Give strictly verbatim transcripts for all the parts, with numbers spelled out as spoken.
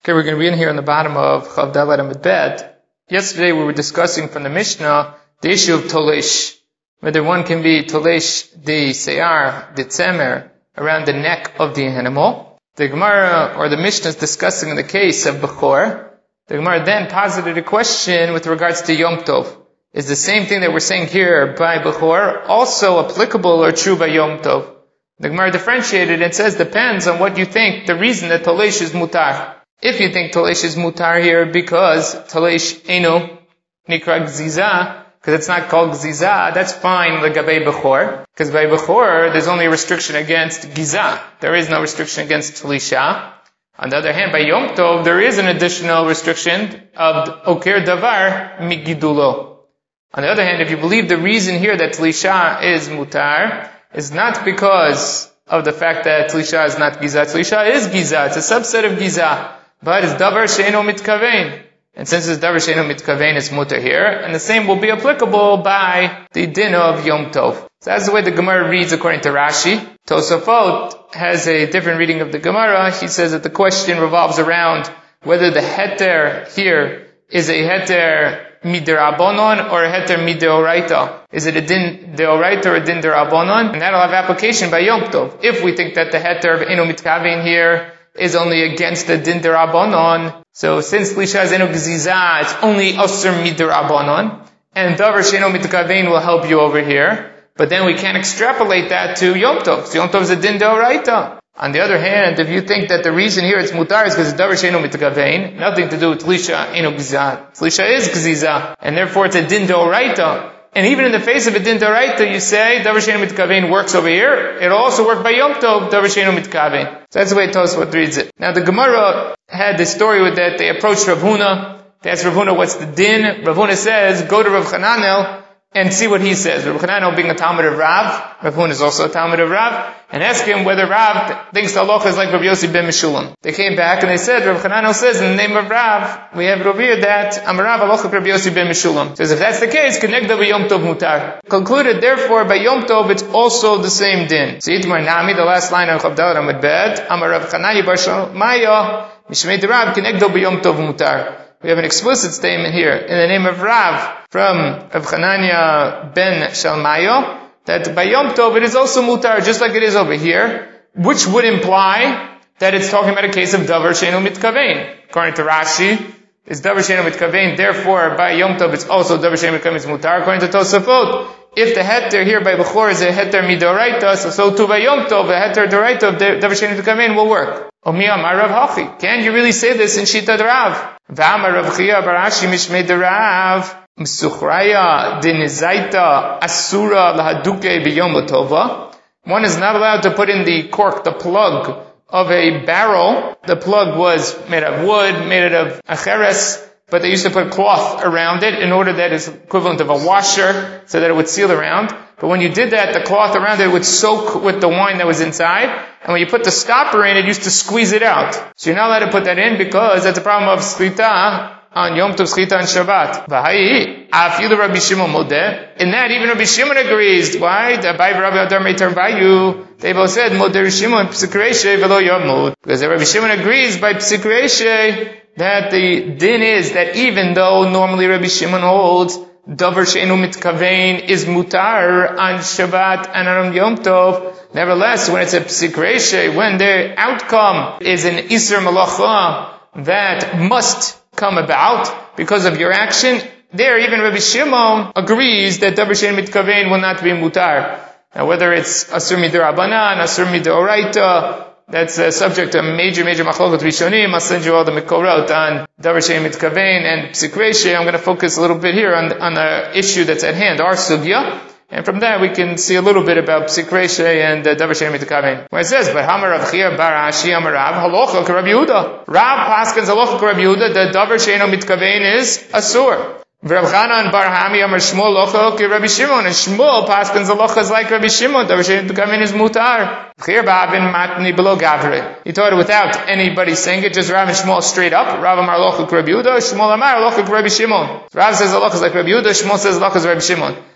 Okay, we're going to be in here on the bottom of Chav Dalet Amud Bet. Yesterday we were discussing from the Mishnah the issue of Tolesh, whether one can be Tolesh the Seyar, the Tzemer, around the neck of the animal. The Gemara, or the Mishnah, is discussing in the case of Bechor. The Gemara then posited a question with regards to Yom Tov. Is the same thing that we're saying here by Bechor also applicable or true by Yom Tov? The Gemara differentiated and says depends on what you think the reason that Tolesh is mutar. If you think Tolesh is mutar here because Tolesh Eino Nikra Gziza, because it's not called Gziza, that's fine L'gabei Bechor. Because by Bechor, there's only a restriction against Giza. There is no restriction against Tolisha. On the other hand, by Yom Tov, there is an additional restriction of Oker Davar Migidulo. On the other hand, if you believe the reason here that Tolisha is mutar is not because of the fact that Tolisha is not Giza. Tolisha is Giza. It's a subset of Giza. But it's davar she'eino mitkavein. And since it's davar she'eino mitkavein, it's mutar here. And the same will be applicable by the din of Yom Tov. So that's the way the Gemara reads according to Rashi. Tosafot has a different reading of the Gemara. He says that the question revolves around whether the heter here is a heter midirabonon or a heter mideoraita. Is it a din deoraita or a din derabonon? And that'll have application by Yom Tov. If we think that the heter of eno mitkavein here is only against the din derabonon, so since Lisha is eno gziza, it's only asur midirabonon, and davar she'eno mitkavein will help you over here. But then we can't extrapolate that to Yom Tov. So Yom Tov is a din deoraita. On the other hand, if you think that the reason here it's mutar is because it's davar she'eno mitkavein, nothing to do with Lisha eno gziza. Lisha is gziza, and therefore it's a din deoraita. And even in the face of a din d'oraita, you say, davar she'eno mitkavein works over here. It'll also work by Yom Tov, davar she'eno mitkavein. So that's the way Tosfot reads it. Now the Gemara had this story with that. They approached Rav Huna. They asked Rav Huna, what's the din? Rav Huna says, go to Rav Chananel and see what he says. Rav Chananel being a Talmud of Rav, Rav Huna is also a Talmud of Rav, and ask him whether Rav thinks the halacha is like Rav Yossi ben Meshulam. They came back and they said, Rav Chananel says, in the name of Rav, we have it over here that Amarav halacha Rav Yossi ben Meshulam. Says, if that's the case, Kenegda by Yom Tov mutar. Concluded, therefore, by Yom Tov, it's also the same din. So Yitmar Nami, the last line of Chav Dalet Amud Bet, Amarav Chananya bar Shalmaya, Mishmei Rav, Kenegda by Yom Tov mutar. We have an explicit statement here in the name of Rav from Rav Chananya ben Shalmayo that by Yom Tov it is also mutar, just like it is over here, which would imply that it's talking about a case of davar she'eno mitkavein. According to Rashi, it's davar she'eno mitkavein, therefore by Yom Tov it's also davar she'eno mitkavein is mutar. According to Tosafot, if the heter here by Bechor is a heter midoraita, so, so too by Yom Tov, a heter doraita of davar she'eno mitkavein will work. Omi amar Rav Hachi. Can you really say this in Shitad Rav? V'amar Rav Chia barashi mishmei Rav. M'suchraya dinizaita asura lahaduke b'yom tova. One is not allowed to put in the cork, the plug of a barrel. The plug was made of wood, made it of acheres, but they used to put cloth around it in order that it's equivalent of a washer, so that it would seal around. But when you did that, the cloth around it would soak with the wine that was inside, and when you put the stopper in, it used to squeeze it out. So you're not allowed to put that in because that's a problem of schita on Yom Tov, schita on Shabbat. V'hai, afilu Rabbi Shimon modeh. In that, even Rabbi Shimon agrees. Why? The Abai Rabbi Adar Meitar Bayu. They both said, moder Shimon psikreshe velo yamud. Because Rabbi Shimon agrees by psikreshe that the din is that even though normally Rabbi Shimon holds davar she'enu mitkavein is mutar on Shabbat and on Yom Tov, nevertheless, when it's a psikreshe, when the outcome is an isur malacha that must come about because of your action, there even Rabbi Shimon agrees that davar she'enu mitkavein will not be mutar. Now whether it's asur midirabanan, asur midoraita, that's a subject to major, major machlokot rishonim. I'll send you all the mikorot on davar she'enu mitkavein and psikreshe. I'm going to focus a little bit here on, on the issue that's at hand, our sugya. And from that we can see a little bit about psikreshe and uh, davar she'enu mitkavein. Where it says, but hamar Rav Chia bar Ashi amarav halacha k'Rabbi Yehuda. Rav paskins halacha k'Rabbi Yehuda that davar she'enu mitkavein is asur. Rav Chanan bar Hami amar Shmuel locha ki Rabbi Shimon, and Shmuel paskins halacha is like Rabbi Shimon. Davar she'enu mitkavein is mutar. Chir ba'avin matni below gavre. He taught it without anybody saying it, just Rav and Shmuel straight up. Rav amar locha ki Rabbi Yehuda, Shmuel amar locha ki Rabbi Shimon. Rav says halacha is like Rabbi Yehuda, Shmuel says halacha is Rabbi Shimon.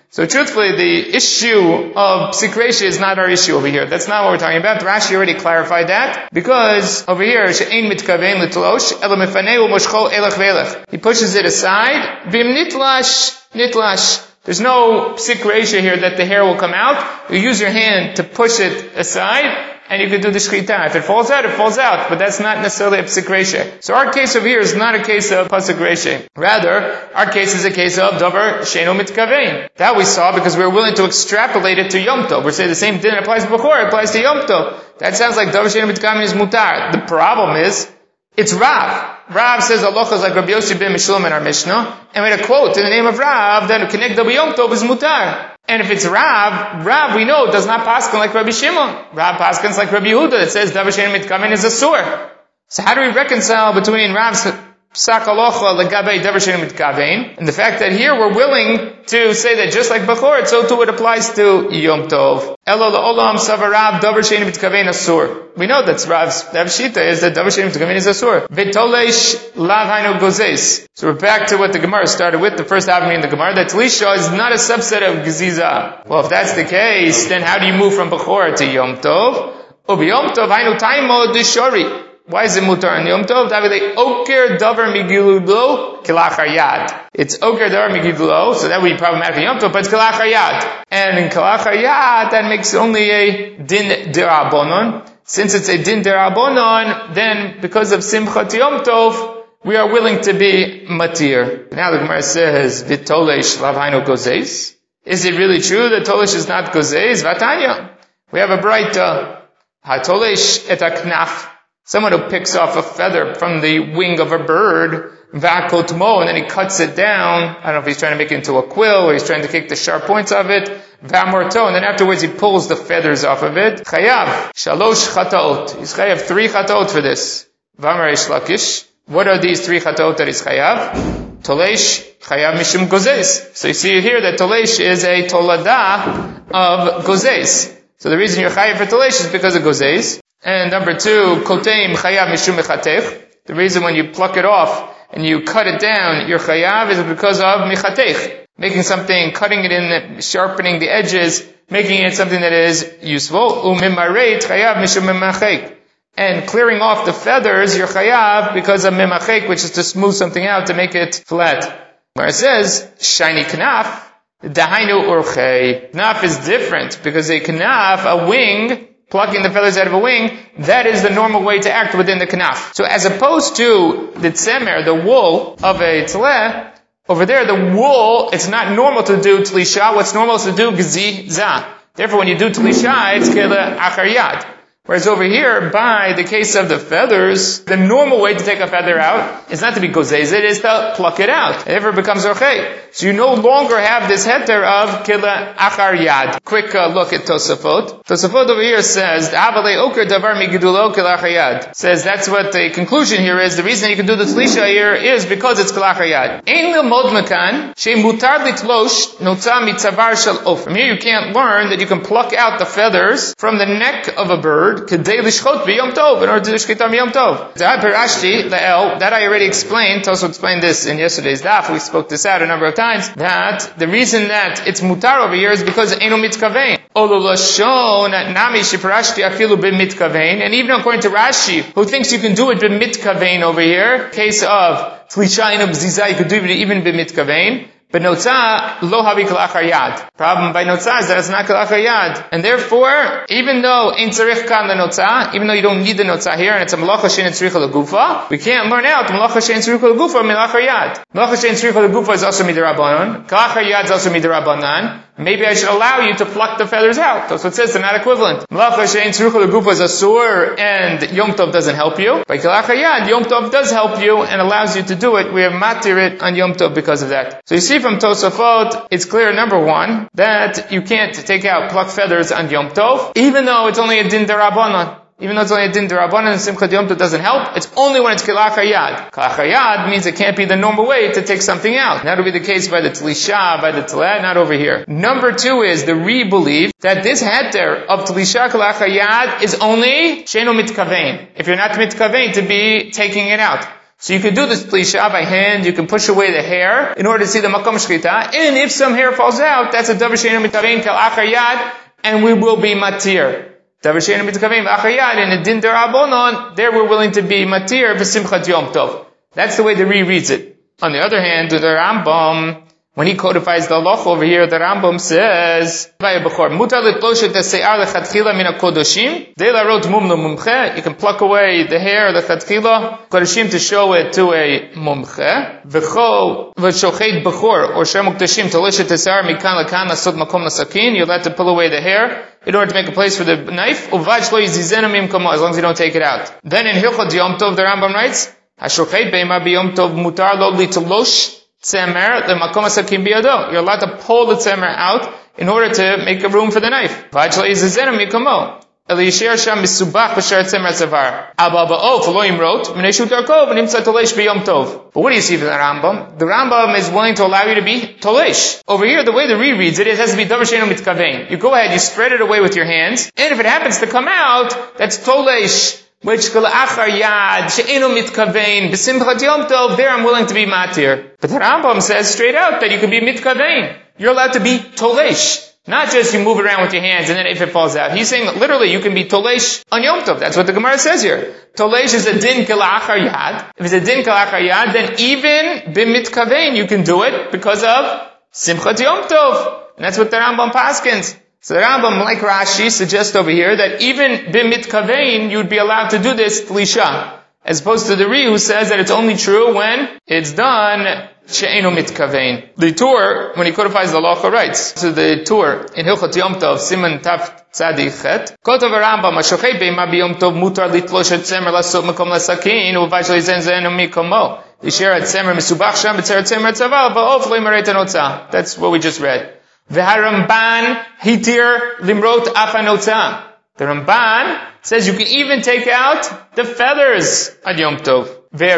So truthfully, the issue of psik reisha is not our issue over here. That's not what we're talking about. Rashi already clarified that, because over here, she'ein mitkavein l'tlosh, elo mefaneu moshcho elach ve'elach. He pushes it aside, v'im nitlash, nitlash. There's no psik reisha here that the hair will come out. You use your hand to push it aside, and you can do the shchita. If it falls out, it falls out. But that's not necessarily a psik reisha. So our case over here is not a case of pasuk reisha. Rather, our case is a case of davar she'eino mitkavein. That we saw because we were willing to extrapolate it to Yom Tov. We're saying the same din applies to Bechor, it applies to Yom Tov. That sounds like davar she'eino mitkavein is mutar. The problem is, it's Rav. Rav says halacha is like Rabbi Yossi ben Mishloim in our Mishnah, and we had a quote in the name of Rav that connect the Yom Tov is mutar. And if it's Rav, Rav we know does not paskin like Rabbi Shimon. Rav paskins like Rabbi Yehuda that says davar she'eino mitkavein is asur. So how do we reconcile between Rav's psak halacha legabe davar she'eino mitkavein and the fact that here we're willing to say that just like Bechor, so too it applies to Yom Tov. Elo la'olam savar Rav davar she'eino mitkavein asur. We know that Rav's Rav Shita is that davar she'eino mitkavein is asur. V'toleish lav hainu gozes. So we're back to what the Gemara started with, the first avmi in the Gemara, that Tlisha is not a subset of Geziza. Well, if that's the case, then how do you move from Bechor to Yom Tov? Ubi Yom Tov hainu taimo deshori. Why is it mutar in Yom Tov? Davide oker davar migilulo kilachar yad. It's oker davar migilulo, so that would be problematic in Yom Tov, but it's kilachar yad. And in kilachar yad, that makes only a din derabonon. Since it's a din derabonon, then because of simchat Yom Tov, we are willing to be matir. Now the Gemara says, v'tolesh lav hainu gozes. Is it really true that tolesh is not gozes? Vatanya. We have a braita. Ha-tolesh et ha-knaf. Someone who picks off a feather from the wing of a bird, v'akotmo, and then he cuts it down. I don't know if he's trying to make it into a quill, or he's trying to take the sharp points of it. V'amorto, and then afterwards he pulls the feathers off of it. Chayav, shalosh chataot. He's chayav three chataot for this. V'amar Reish Lakish. What are these three chataot that he's chayav? Tolesh, chayav mishum gozes. So you see here that tolesh is a tolada of gozes. So the reason you're chayav for tolesh is because of gozes. And number two, koteim chayav mishum mechatech. The reason when you pluck it off and you cut it down, your chayav is because of mechatech. Making something, cutting it in, sharpening the edges, making it something that is useful. Umimareit chayav mishum memachek. And clearing off the feathers, you're chayav because of memachek, which is to smooth something out, to make it flat. Where it says, shiny knaf, dahainu urchei. Knaf is different, because a knaf, a wing, plucking the feathers out of a wing, that is the normal way to act within the knaf. So as opposed to the tzemer, the wool of a tzleh, over there, the wool, it's not normal to do tlisha. What's normal is to do gziza. Therefore, when you do tlisha, it's kela achar yad. Whereas over here, by the case of the feathers, the normal way to take a feather out is not to be gozez, it is to pluck it out. And therefore it becomes orchei. So you no longer have this heter of kila achar yad. Quick uh, look at Tosafot. Tosafot over here says, Avalei oker davar migidulo kila achar yad. Says that's what the conclusion here is. The reason you can do the tlisha here is because it's kila achar yad. Ein lilmod mekan, she mutar litlosh notza mitzavar shel of. From here you can't learn that you can pluck out the feathers from the neck of a bird Kedei lishchot b'Yom Tov, in order to do shchita b'Yom Tov. That I already explained. Toso explained this in yesterday's daf. We spoke this out a number of times. That the reason that it's mutar over here is because eino mitkavein. Olo lashon nami sheparashti afilu b'mitkavein. And even according to Rashi, who thinks you can do it b'mitkavein over here, case of tlisha ino b'ziza, you could do it even b'mitkavein. But notza lo havi kalachar yad. Problem by notza is that it's not kalachar yad, and therefore, even though ein tzarich kan lenotza, even though you don't need the notza here, and it's a malacha shein tzricha legufa, we can't learn out malacha shein tzricha legufa milachar yad. Malacha shein tzricha legufa is also midirabanan. Kalachar yad is also midirabanan. Maybe I should allow you to pluck the feathers out. That's what it says, they're not equivalent. Malacha shein tzricha legufa is asur, and Yom Tov doesn't help you. By kalachar yad, Yom Tov does help you and allows you to do it. We have matir it on Yom Tov because of that. So you see from Tosafot, it's clear, number one, that you can't take out pluck feathers on Yom Tov, even though it's only a din derabanan. Even though it's only a din derabanan and Simchat Yom Tov doesn't help, it's only when it's kilachar yad. Kilachar yad means it can't be the normal way to take something out. That would be the case by the tlisha, by the tleh, not over here. Number two is the Re believe that this heter of tlisha kilachar yad is only sheino mitkavein. If you're not mitkavein to be taking it out. So you can do this tlisha by hand, you can push away the hair in order to see the makom shchita, and if some hair falls out, that's a davar she'eino mitkavein kal achar yad, and we will be matir. Davar she'eino mitkavein v'achar yad, in a din derabonon, there we're willing to be matir v'simchat yom tov. That's the way the Ri reads it. On the other hand, the Rambam, when he codifies the halacha over here, the Rambam says, you can pluck away the hair, the chatchila, kodashim, to show it to a mumche. You're allowed to pull away the hair in order to make a place for the knife, as long as you don't take it out. Then in Hilchot Yom Tov, the Rambam writes, Hashochet be'ema b'yom tov mutar lo litlosh tzemer le'makom hasakin biyado. You're allowed to pull the tzemer out in order to make a room for the knife. V'had shelo yizizenu mikamo. Eliyasher sham misubach b'shar tzemer tzavar. Abba ba'of lo yimrot m'nei shu darko v'nimtza tolesh b'yom tov. But what do you see from the Rambam? The Rambam is willing to allow you to be tolesh. Over here, the way the Ri reads it, it has to be davar she'eino mitkavein. You go ahead, you spread it away with your hands, and if it happens to come out, that's tolesh. Which kol achar yad she'eino mitkavein b'simchat yom tov, there I'm willing to be matir. But the Rambam says straight out that you can be mitkavein. You're allowed to be tolesh. Not just you move it around with your hands and then if it falls out. He's saying literally you can be tolesh on yom tov. That's what the Gemara says here. Tolesh is a din kol achar yad. If it's a din kol achar yad, then even b'mitkavein you can do it because of simchat yom tov. And that's what the Rambam paskins. So the Rambam, like Rashi, suggests over here that even b'mitkavein, you'd be allowed to do this tlisha, as opposed to the Ri who says that it's only true when it's done she'eino mitkavein. The Tur, when he codifies the halacha, writes, so the Tur, in Hilchot Yom Tov, Siman Taf Tzadik Chet, Kotov Rambam, Hashochet be'ema b'yom tov mutar litlosh et tzemer lasot makom lasakin, u'vad shelo yizen zenu mikomo. Yisher et tzemer misubach sham b'tzer tzemer tzavar, ba'of lo yimarei tanotza. That's what we just read. V'haramban hitir limrot afanotza. The Ramban says you can even take out the feathers on Yom Tov.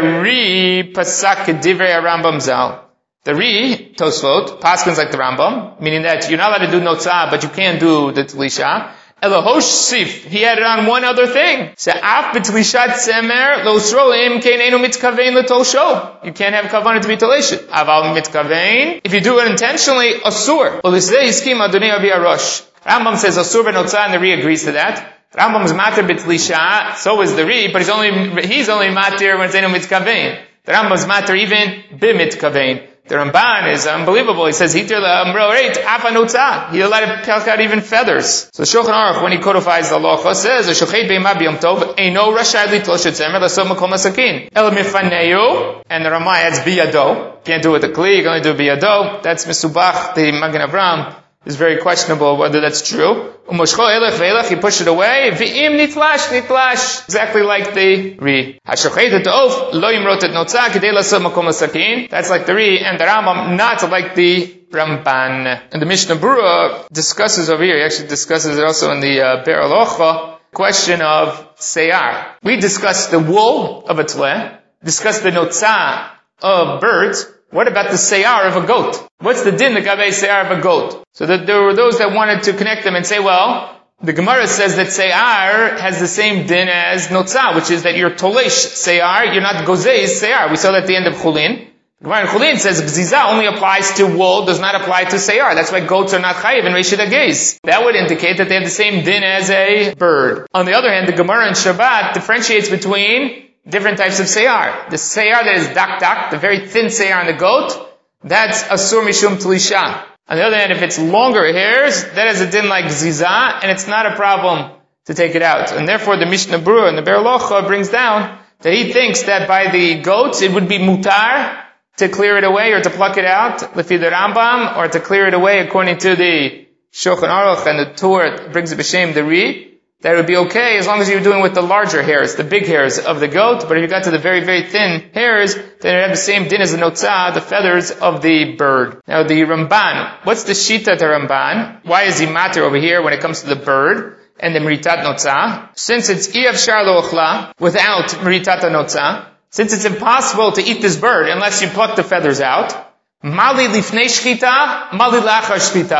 Ve'ri pasak divrei Rambam zal. The Ri, Tosfot, paskins like the Rambam, meaning that you're not allowed to do notza, but you can do the tlisha. Elohosh sif, he added on one other thing. Se'af b'tlishat semer lo srolim kein enu mitkavein l'tolsho. You can't have kavanah to be toleshet. Aval mitkavein, if you do it intentionally, asur. Ulisei iskim adonai avi arosh. Rambam says asur v'notza, and the Ri agrees to that. Rambam is matir b'tlisha, so is the Ri, but he's only he's only matir when it's enu mitkavein. The Rambam is matir even b'mitkavein. The Ramban is unbelievable. He says, "Hitir la'amroreit afanotza." He allowed to pluck out even feathers. So Shulchan Aruch, when he codifies the halacha, says, "Shochet be'ema b'yom tov eino rashai litlosh et tzemer lasot makom hasakin el mifaneu," and the Ramah adds biyado. Can't do it with the kli. You can only do it biyado. That's misubach. The Magen Avraham is very questionable whether that's true. Umoshcho elech ve'elech, he pushed it away. V'im nitlash, nitlash, exactly like the Ri. Hashochet et of lo yimrot et notza kedei lasot makom hasakin. That's like the Ri, and the Rambam not like the Ramban. And the Mishnah Berurah discusses over here. He actually discusses it also in the uh, Be'er Halacha, question of seyar. We discussed the wool of a tleh, discussed the notza of birds. What about the seyar of a goat? What's the din, the gabei seyar of a goat? So that there were those that wanted to connect them and say, well, the Gemara says that seyar has the same din as notza, which is that you're tolesh seyar, you're not gozeiz seyar. We saw that at the end of Chulin. The Gemara in Chulin says gziza only applies to wool, does not apply to seyar. That's why goats are not chayiv in Reshit HaGeiz. That would indicate that they have the same din as a bird. On the other hand, the Gemara in Shabbat differentiates between different types of seyar. The seyar that is dak dak, the very thin seyar on the goat, that's asur mishum tlisha. On the other hand, if it's longer hairs, that is a din like ziza, and it's not a problem to take it out. And therefore, the Mishnah Berurah and the Be'er Halacha brings down that he thinks that by the goats, it would be mutar to clear it away or to pluck it out, lefi the Rambam, or to clear it away according to the Shulchan Aruch and the Tur brings it b'shem the Ri. That it would be okay as long as you're doing with the larger hairs, the big hairs of the goat. But if you got to the very, very thin hairs, then it would have the same din as the notza, the feathers of the bird. Now the Ramban, what's the shita to Ramban? Why is he matir over here when it comes to the bird and the meritat notza? Since it's iyavshar lo ochla, without meritat notza, since it's impossible to eat this bird unless you pluck the feathers out, mali lifnei shchita, mali lachar shchita.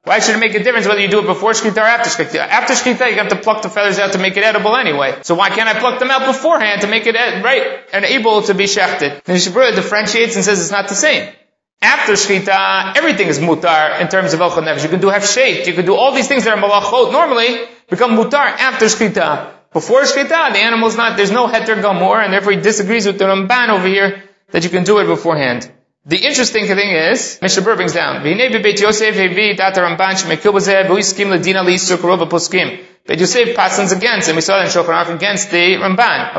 Why should it make a difference whether you do it before Shkita or after Shkita? After Shkita, you have to pluck the feathers out to make it edible anyway. So why can't I pluck them out beforehand to make it ed- right and able to be shechted? The Mishnah Berurah differentiates and says it's not the same. After Shkita, everything is mutar in terms of Elchot Nefesh. You can do Hefshet, you can do all these things that are malachot normally become mutar after Shkita. Before Shkita, the animal's not, there's no heter gamor, and therefore he disagrees with the Ramban over here that you can do it beforehand. The interesting thing is, Mishnah Berurah brings down, V'hinei b'Beit Yosef hevi dat Ramban shemekil b'zeh v'hu yiskim l'dina l'isur karov poskim. Beit Yosef passes against, and we saw that in Shulchan Aruch against the Ramban.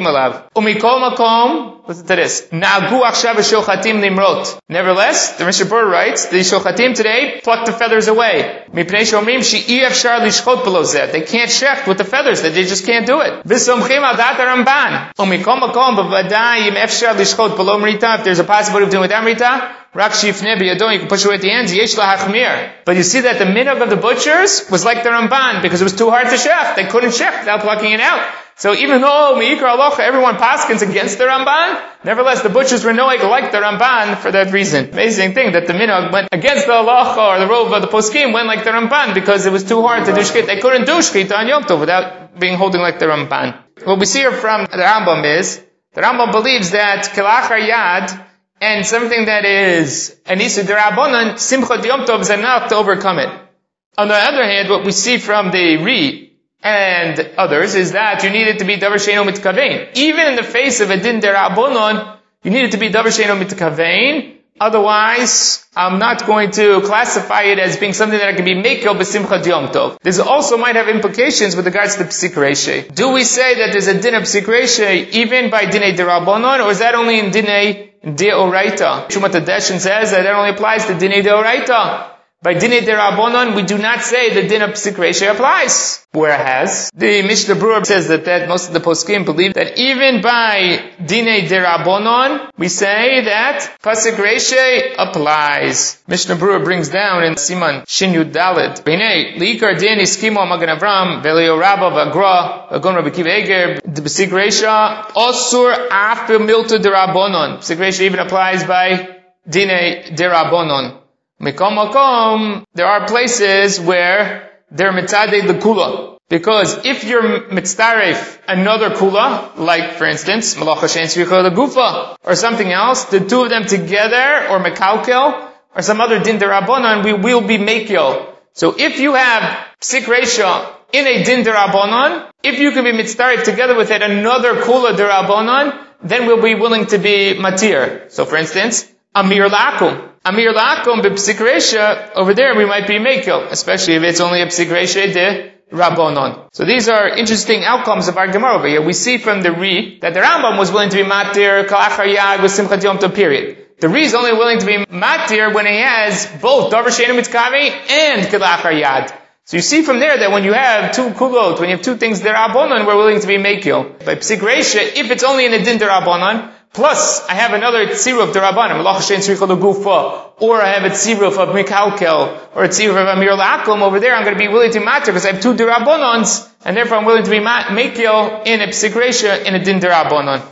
Umikol makom, listen to this. Na'agu achshav v'shochatim nimrot. Nevertheless, the Mishnah Berurah writes, the shochatim today pluck the feathers away. Mipnei shomrim she'i efshar lishchot below zeh. They can't shecht with the feathers, they just can't do it. V'somchim al dat Ramban. Umikol makom b'vadai im efshar lishchot below merita. If there's a possibility of doing without merita, rak shifneh b'yadon, you can push away at the ends, yesh lahachmir. But you see that the minhag of the butchers was like the Ramban, because it was too hard to shecht. They couldn't shecht without plucking it out. So even though Meikar Alocha, everyone paskins against the Ramban, nevertheless the butchers were noeg like the Ramban for that reason. Amazing thing that the minhag went against the Alocha, or the rove of the poskim went like the Ramban, because it was too hard to do shkita. They couldn't do shkita on Yom Tov without being holding like the Ramban. What we see here from the Rambam is, the Rambam believes that Kelachar Yad, and something that is an Isur D'Rabbanan, Simchat Yom Tov is enough to overcome it. On the other hand, what we see from the Ri and others is that you need it to be Davar She'eino Mitkavein. Even in the face of a Din D'Rabbanan, you need it to be Davar She'eino Mitkavein. Otherwise, I'm not going to classify it as being something that I can be Mekel B'Simchat Yom Tov. This also might have implications with regards to Psik Reishei. Do we say that there's a Din of Psik Reishei even by Dinei D'Rabbanan, or is that only in Dinei Deoraita? Shumat Adeshin says that it only applies to Dinei Deoraita. By Dinei D'Rabbanan, we do not say the Din of Psik Reishei applies. Whereas, the Mishnah Berurah says that, that most of the poskim believe that even by Dinei D'Rabbanan, we say that Psik Reishei applies. Mishnah Berurah brings down in Siman Shin Yud Dalet, B'nei, Li'ikar Din Iskimo Magen Avram, Ve'leo Rabba V'agra, V'agon Rabbi Kiva Eger, the Psik Reishei, Osur After Miltu D'Rabbanan. Psik Reishei even applies by Dinei D'Rabbanan. Mikom makom, there are places where they're mitzadeh the kula. Because if you're mitzaref another kula, like for instance, malacha shein tzricha legufa, or something else, the two of them together, or mekalkel, or some other din d'Rabbanan, we will be mekil. So if you have psik reisha in a din d'Rabbanan, if you can be mitzaref together with it another kula d'Rabbanan, then we'll be willing to be matir. So for instance, amir lakum. Amir lakum b'psik reisha, over there we might be mekil, especially if it's only a psik reisha de Rabbanon. So these are interesting outcomes of our Gemara over here. We see from the Ri that the Rambam was willing to be matir kalachar yad with simchat yom tov period. The Ri is only willing to be matir when he has both davar she'eino mitkavein and kalachar yad. So you see from there that when you have two kulot, when you have two things d'Rabbanan, we're willing to be mekil. By psik reisha, if it's only in a din d'Rabbanan, plus, I have another tziruf d'Rabbanan, malacha shein tzricha legufa, or I have a tziruf of mikalkel, or a tziruf of amir la'akum. Over there, I'm going to be willing to matter because I have two d'Rabbanans, and therefore I'm willing to be mekil in a psik reisha in a din d'Rabbanan.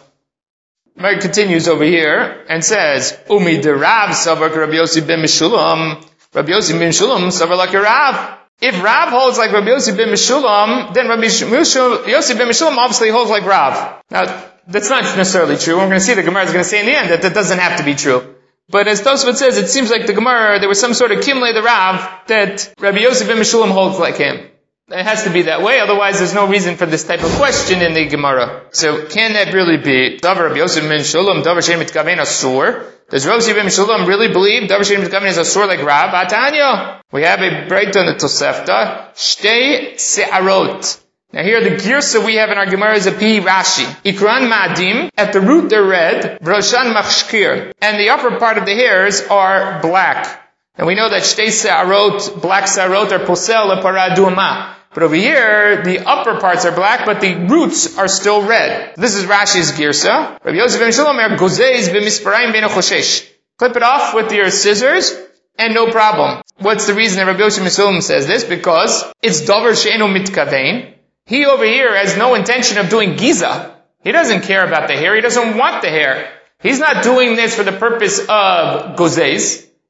Mar continues over here and says, Umi d'Rav savar Rabbi Yossi ben Meshulam. Rabbi Yossi ben Meshulam savar like a Rav. If Rav holds like Rabbi Yossi ben Meshulam, then Rabbi Yossi ben Meshulam obviously holds like Rav. Now, that's not necessarily true. We're going to see the Gemara is going to say in the end that that doesn't have to be true. But as Tosfot says, it seems like the Gemara, there was some sort of kimle the Rav that Rabbi Yosef ben Meshulam holds like him. It has to be that way, otherwise there's no reason for this type of question in the Gemara. So can that really be Davar Rabbi Yosef ben Meshulam, Davar she'eino mitkavein asur? Does Rabbi Yosef ben Meshulam really believe Davar she'eino mitkavein is asur like Rav? Atanya. We have a breakdown in the Tosefta. Shtei se'arot. Now here the girsa we have in our Gemara is a Pi Rashi. Ikran ma'adim, at the root they're red, v'roshan machshkir, and the upper part of the hairs are black. And we know that shtei se'arot, black se'arot, are posel leparaduma. But over here, the upper parts are black, but the roots are still red. This is Rashi's girsa. Rabbi Yosef ben Meshulam gozez b'misparayim ben choshesh. Clip it off with your scissors, and no problem. What's the reason that Rabbi Yosef ben Meshulam says this? Because it's davar she'eino mitkavein. He over here has no intention of doing giza. He doesn't care about the hair. He doesn't want the hair. He's not doing this for the purpose of gozes.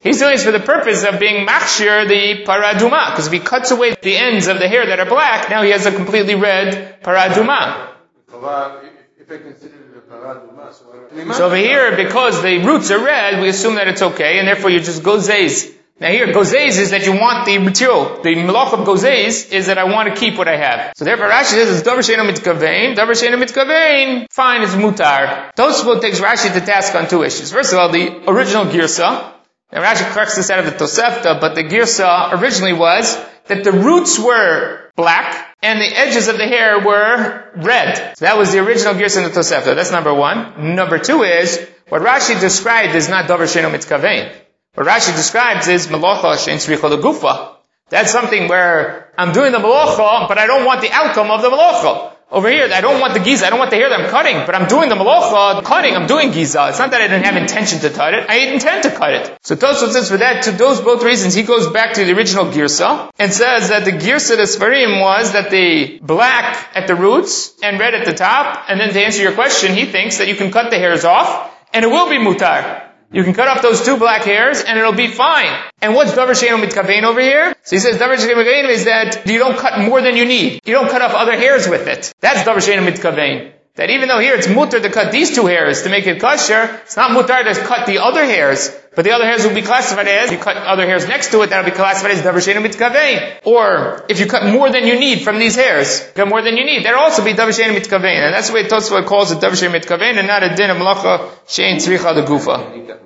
He's doing this for the purpose of being machshir the paraduma, because if he cuts away the ends of the hair that are black, now he has a completely red paraduma. If I consider it a paraduma, so, so over here, because the roots are red, we assume that it's okay, and therefore you just gozes. Now here, gozes is that you want the material. The melach of gozes is that I want to keep what I have. So therefore Rashi says it's davar she'eino mitkavein, davar she'eino mitkavein, fine, it's mutar. Tosfot takes Rashi to task on two issues. First of all, the original girsa. Now Rashi corrects this out of the Tosefta, but the girsa originally was that the roots were black and the edges of the hair were red. So that was the original girsa in the Tosefta. That's number one. Number two is, what Rashi described is not davar she'eino mitkavein. What Rashi describes is malacha she'ein tzricha legufa. That's something where I'm doing the malacha, but I don't want the outcome of the malacha. Over here, I don't want the giza, I don't want the hair that I'm cutting, but I'm doing the malacha, cutting, I'm doing giza. It's not that I didn't have intention to cut it, I intend to cut it. So Tosfot says for that, to those both reasons, he goes back to the original girsa, and says that the girsa of the Sfarim was that the black at the roots, and red at the top, and then to answer your question, he thinks that you can cut the hairs off, and it will be mutar. You can cut off those two black hairs and it'll be fine. And what's davar she'eino mitkavein over here? So he says davar she'eino mitkavein is that you don't cut more than you need. You don't cut off other hairs with it. That's davar she'eino mitkavein. That even though here it's mutar to cut these two hairs to make it kosher, it's not mutar to cut the other hairs. But the other hairs will be classified as, if you cut other hairs next to it, that'll be classified as davar she'eino mitkavein. Or, if you cut more than you need from these hairs, cut more than you need, that'll also be davar she'eino mitkavein. And that's the way Tosfot calls it davar she'eino mitkavein, and not a din of malacha she'ein tzricha legufa.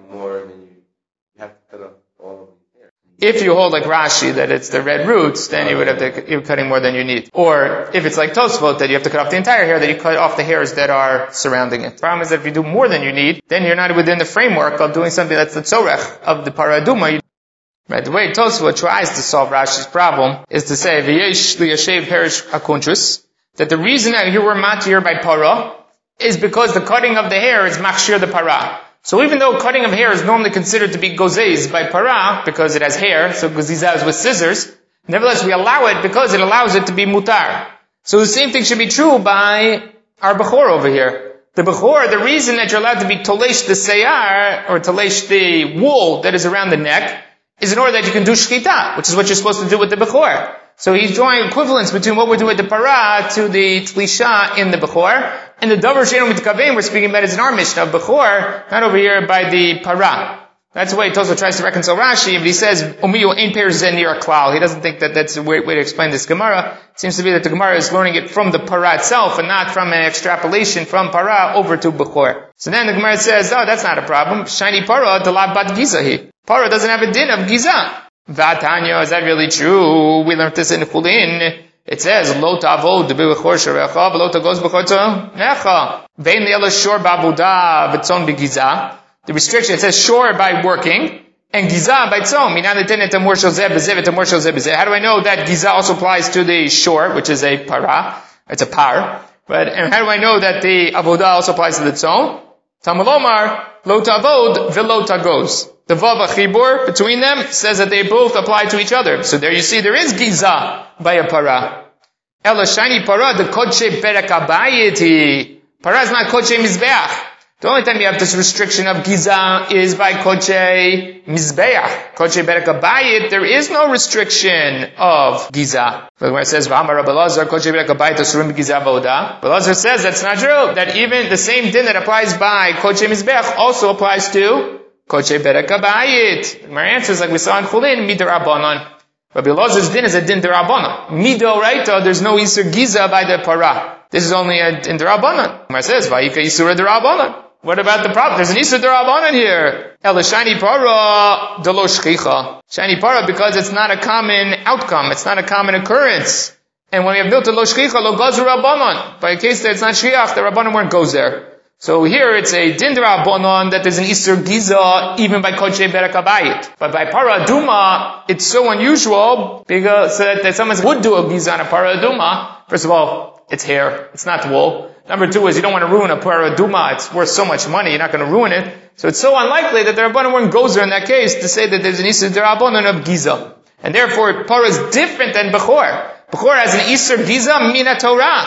If you hold like Rashi that it's the red roots, then you would have to, you're cutting more than you need. Or if it's like Tosfot that you have to cut off the entire hair, that you cut off the hairs that are surrounding it. The problem is that if you do more than you need, then you're not within the framework of doing something that's the tzorech of the paraduma. Right, the way Tosfot tries to solve Rashi's problem is to say, V'yesh liyashev perish akuntris, that the reason that here we're matir by para is because the cutting of the hair is machshir the para. So even though cutting of hair is normally considered to be gozes by para, because it has hair, so goziza is with scissors, nevertheless we allow it because it allows it to be mutar. So the same thing should be true by our bechor over here. The bechor, the reason that you're allowed to be tolesh the seyar, or tolesh the wool that is around the neck, is in order that you can do shkita, which is what you're supposed to do with the bechor. So he's drawing equivalence between what we're doing with the para to the tlisha in the bechor. And the davar she'eino mitkavein we're speaking about is in our Mishnah of bechor, not over here by the para. That's the way Tosfot tries to reconcile Rashi, but he says, Umiyu ein per zeh nira klal. He doesn't think that that's a way, way to explain this Gemara. It seems to be that the Gemara is learning it from the para itself and not from an extrapolation from para over to bechor. So then the Gemara says, oh, that's not a problem. Shiny para delav bat gizahi. Para doesn't have a din of giza. Vatanya, is that really true? We learned this in Chulin. It says, Lo ta'avod b'bechor sharecha, v'lo ta'goz b'chor tznecha. Vein li'ela shor ba'avodah v'tzon b'giza. The restriction, it says shor by working, and giza by tzon. Minan l'tenet amor shel zeh b'zeh v'tamor shel zeh b'zeh. How do I know that giza also applies to the shor, which is a para? It's a par. But, and how do I know that the avodah also applies to the tzon? Tamalomar, lo ta'avod v'lo ta'goz. The vav achibur between them says that they both apply to each other. So there you see there is giza by a para. Ela shiny para, the kodshe perek habayit. Para is not kodshe mizbeach. The only time you have this restriction of giza is by kodshe mizbeach. Kodshe perek habayit, there is no restriction of giza. But where it says v'amar Rabbi Elazar kodshe perek habayit asurim giza avoda, Rabbi Elazar says that's not true. That even the same din that applies by kodshe mizbeach also applies to Kodshe Perek Habayit. My answer is like we saw in Chulin, Midarabanan. Rabbi Elazar's din is a din derabanan. Mido Raita, there's no Isur Giza by the para. This is only a din derabanan. Mar says, Vayika Isura derabanan. What about the problem? There's an Isur derabanan here. Ela shiny para, delo shchicha. Shiny para because it's not a common outcome. It's not a common occurrence. And when we have built a lo shchicha, lo gazu rabbanan. By a case that it's not shchiach, the rabbanan weren't goes there. So here it's a din d'Rabbanan that there's an Isur Giza even by Kodshe Perek Habayit. But by Paraduma, it's so unusual because so that, that someone would do a Giza on a Paraduma. First of all, it's hair. It's not wool. Number two is you don't want to ruin a Paraduma. It's worth so much money. You're not going to ruin it. So it's so unlikely that the Rabbanan weren't goes there in that case to say that there's an Isur d'Rabbanan of Giza. And therefore, Para is different than Bechor. Bechor has an Isur Giza mina Torah.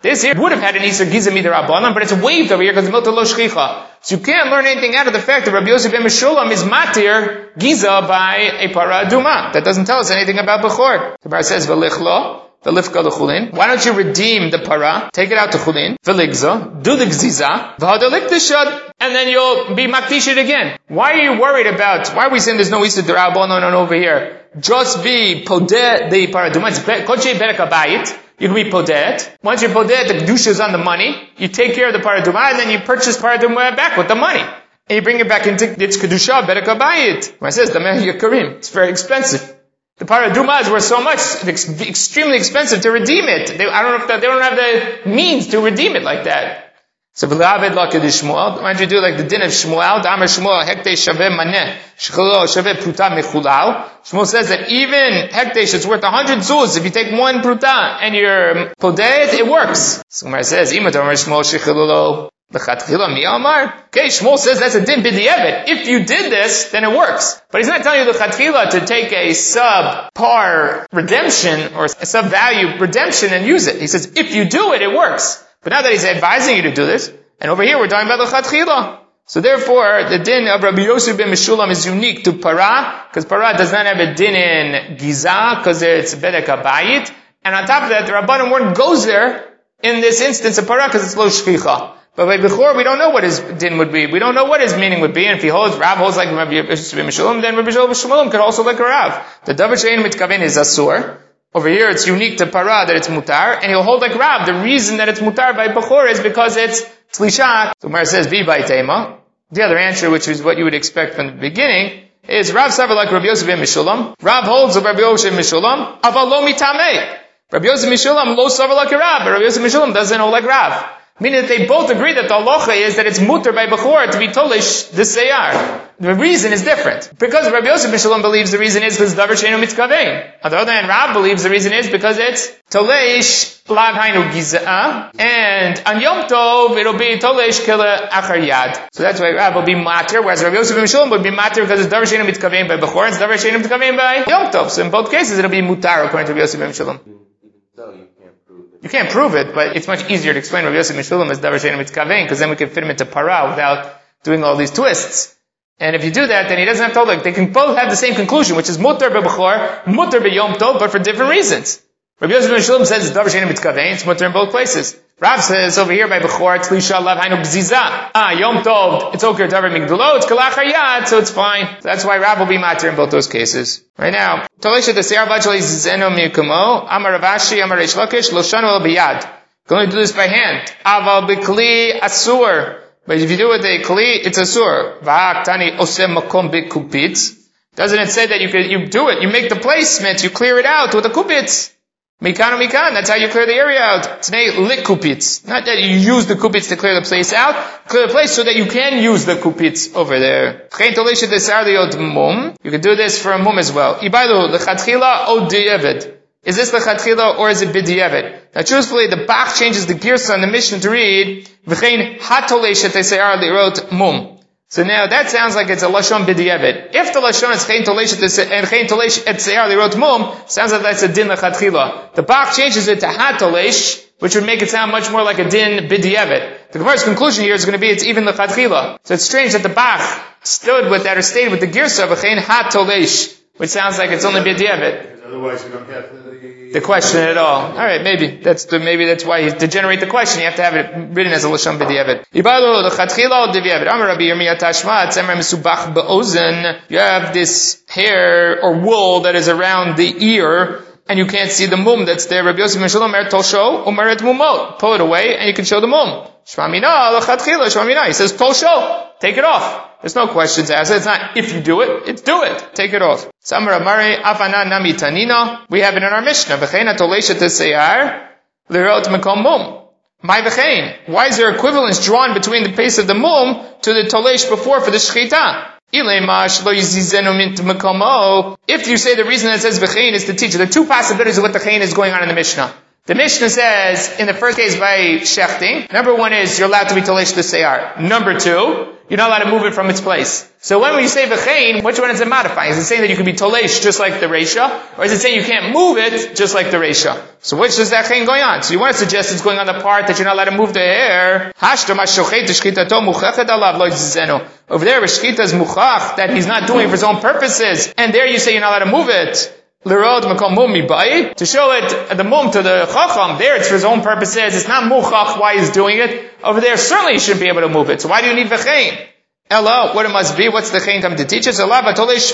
This here would have had an Isur Giza Midrabanan, but it's waived over here because it's Milta Lo Shchicha. So you can't learn anything out of the fact that Rabbi Yosef ben Meshulam is Matir Giza by a Para Aduma. That doesn't tell us anything about Bechor. The Bar says, V'lichlo, V'lifka l'chulin. Why don't you redeem the Para, take it out to Chulin, V'ligza, do the Gziza, V'hadalik Tishad, and then you'll be Maktishid again. Why are you worried about, why are we saying there's no Isur D'Rabbanan over here? Just be Podeh the Para Aduma. It's Kodshei Berek HaBayit. You can be podet. Once you're podet, the kedusha is on the money. You take care of the paraduma, and then you purchase paraduma back with the money. And you bring it back into its kedusha, berek habayit. When it says, Dameh Yakarim, it's very expensive. The paraduma is worth so much, it's extremely expensive to redeem it. They, I don't know if that, they don't have the means to redeem it like that. So, v'le'aved la kedish Shmuel. Why don't you do like the din of Shmuel? D'amar Shmuel, hektesh shaveh maneh, shechelo shaveh pruta mechulal. Shmuel says that even hektesh, it's worth a hundred zuz. If you take one pruta and you're podet, it works. So, Gemara says, ima d'amar Shmuel shechelo l'chatchila mi amar. Okay, Shmuel says that's a din b'di'evet. If you did this, then it works. But he's not telling you l'chatchila to take a sub-par redemption or a sub-value redemption and use it. He says, if you do it, it works. But now that he's advising you to do this, and over here we're talking about the Chatchila. So therefore, the din of Rabbi Yosef ben Meshulam is unique to Para, because Para does not have a din in Giza, because it's Bedek HaBayit. And on top of that, the Rabbanan weren't goes there in this instance of Para, because it's Lo Shchicha. But by Bechor, we don't know what his din would be. We don't know what his meaning would be. And if he holds, Rav holds like Rabbi Yosef ben Meshulam, then Rabbi Yosef ben Meshulam could also like Rav. The Davar Shein Mitkaven is Asur. Over here, it's unique to Para that it's mutar, and he'll hold like Rav. The reason that it's mutar by Bechor is because it's tzlishat. So Mar says, Bi by Tema. The other answer, which is what you would expect from the beginning, is Rav Savar like Rabbi Yosef ben Meshulam. Rav holds of Rabbi Yosef ben Meshulam. Aval lo mitamei. Rabbi Yosef ben Meshulam lo Savar like Rav, but Rabbi Yosef ben Meshulam doesn't hold like Rav. Meaning that they both agree that the halacha is that it's mutar by Bechor to be tolish the seyar. The reason is different. Because Rabbi Yosef ben Shalom believes the reason is because davar sheinu mitkavein. On the other hand, Rav believes the reason is because it's tolish lav hainu gizah, and on Yom Tov it'll be tolish kila achar yad. So that's why Rav will be matir, whereas Rabbi Yosef ben Shalom would be matir because it's davar sheinu mitkavein by Bechor, and it's davar sheinu mitkavein by Yom Tov. So in both cases it'll be mutar according to Rabbi Yosef ben Shalom. You can't prove it, but it's much easier to explain Rabbi Yosef ben Shalom as davar sheinu mitkavein, because then we can fit him into para without doing all these twists. And if you do that, then he doesn't have to, like, they can both have the same conclusion, which is mutar be'bechor, mutar be'yom tov, but for different reasons. Rabbi Yosef ben Shalom says it's davar sheinu mitkavein, it's mutar in both places. Rav says over here by bechor, tlisha lav hainu b'ziza. Ah, yom tov, it's okay, davar migdalo, it's kalach hayad, so it's fine. So that's why Rav will be matir in both those cases. Right now, Tolesha the se'ar v'achali zeno miyukumo, amar Ravashi, amar Reish Lakish, lo shanu el b'yad. You can only do this by hand. Aval b'kli asur. But if you do it with a kli, it's asur. V'ha'aktani osem makom b'kupitz. Doesn't it say that you could, you do it, you make the placement, you clear it out with a kupitz? Mikan mikan, that's how you clear the area out. Tnei lik kupitz. Not that you use the kupitz to clear the place out, clear the place so that you can use the kupitz over there. You can do this for a mum as well. Ibailu, l'chatchila o di'evet. Is this l'chatchila or is it b'di'evet? Now truthfully, the Bach changes the girsa on the Mishnah to read, v'chein hatoleshet esayar li'rot mum. So now that sounds like it's a lashon b'di'evet. If the lashon is chein toleshet and chein toleshet esayar li'rot mum, sounds like that's a din l'chatchila. The Bach changes it to hatolesh, which would make it sound much more like a din b'di'evet. The Gemara's conclusion here is going to be it's even l'chatchila. So it's strange that the Bach stood with that or stayed with the girsa v'chein hatolesh, which sounds like it's only b'di'evet. Otherwise, you don't have the, the question at all. All right, maybe that's the maybe that's why to generate the question you have to have it written as a lashon b'di'evet. Ibalo l'chatchila d'di'evet. Amar Rabbi Yirmiyah Tashma tzemer misubach be'ozen. You have this hair or wool that is around the ear, and you can't see the mum that's there. Rabbi Yosef ben Shalom er tolsho umeret mumot. Pull it away, and you can show the mum. Shmamina l'chatchila shmamina. He says tolsho. Take it off. There's no questions asked. It's not if you do it, it's do it. Take it off. Samar Amari Afana Nami Tanina. We have it in our Mishnah. V'chein atoleshet esayar l'rot mekom mum. My v'chein. Why is there equivalence drawn between the pace of the mum to the tolesh before for the shchita? If you say the reason that it says v'chein is to teach, there are two possibilities of what the chein is going on in the Mishnah. The Mishnah says, in the first case by shechting, number one is you're allowed to be tolesh the seyar. Number two, you're not allowed to move it from its place. So when we say v'chein, which one is it modifying? Is it saying that you can be tolesh just like the reisha? Or is it saying you can't move it just like the reisha? So which is that chein going on? So you want to suggest it's going on the part that you're not allowed to move the hair. Over there, shchita is muchach, that he's not doing it for his own purposes. And there you say you're not allowed to move it. To show it, the mum to the chacham, there it's for his own purposes. It's not muchach why he's doing it. Over there, certainly you shouldn't be able to move it. So why do you need v'chein? Ella, what it must be, what's the chein come to teach us? It's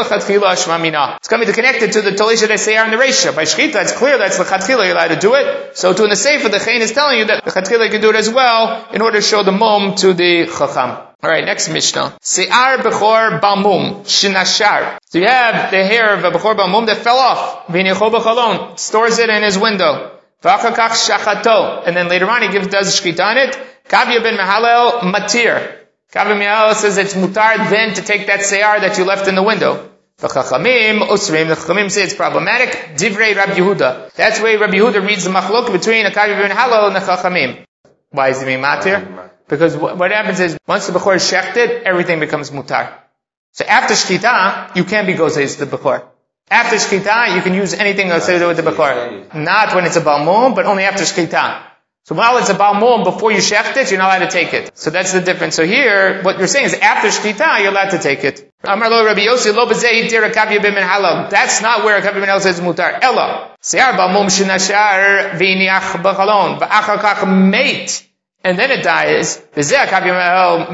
coming to connect it to the tolesh that they say are in the reisha. By shchita, it's clear that's l'chatchila, you're allowed to do it. So to in the sefer, the chein is telling you that the l'chatchila you can do it as well, in order to show the mum to the chacham. Alright, next Mishnah. Se'ar bechor balmum, shinashar. So you have the hair of a bechor balmum that fell off. V'inicho b'chalon, stores it in his window. V'achakach shachato. And then later on he gives, does shchita on it. Kavya ben Mehalel matir. Kavya ben Mehalel says it's mutar then to take that se'ar that you left in the window. V'chachamim usrim. The chachamim say it's problematic. Divrei Rabbi Yehuda. That's where Rabbi Yehuda reads the machlok between a Kavya ben Mehalel and the chachamim. Why is it being matir? Because what happens is, once the Bechor is shechted, everything becomes mutar. So after Shkita, you can't be gozes the Bechor. After Shkita, you can use anything associated with the Bechor. Not when it's a Balmum, but only after Shkita. So while it's a Balmum, before you shecht it, you're not allowed to take it. So that's the difference. So here, what you're saying is, after Shkita, you're allowed to take it. Amar lo Rabbi Yossi, lo b'zeh hitir akavya b'min halal. That's not where akavya b'min halal says mutar. Ella. Se'ar Balmum shenashar v'iniach b'chalon, v'achar kach meit. And then it dies. That's where Kavya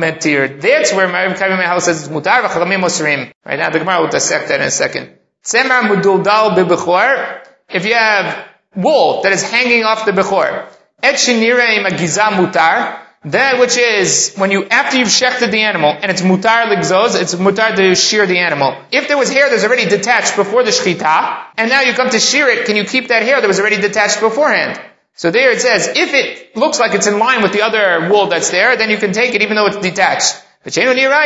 Mehal says it's mutar v'chachamim osrim. Right now, the Gemara will dissect that in a second. Tzemar muduldal b'bechor. If you have wool that is hanging off the bechor, et shenirei magiza mutar. That which is when you after you've shechted the animal and it's mutar ligzoz, it's mutar to shear the animal. If there was hair that was already detached before the shchita, and now you come to shear it, can you keep that hair that was already detached beforehand? So there it says, if it looks like it's in line with the other wool that's there, then you can take it even though it's detached. If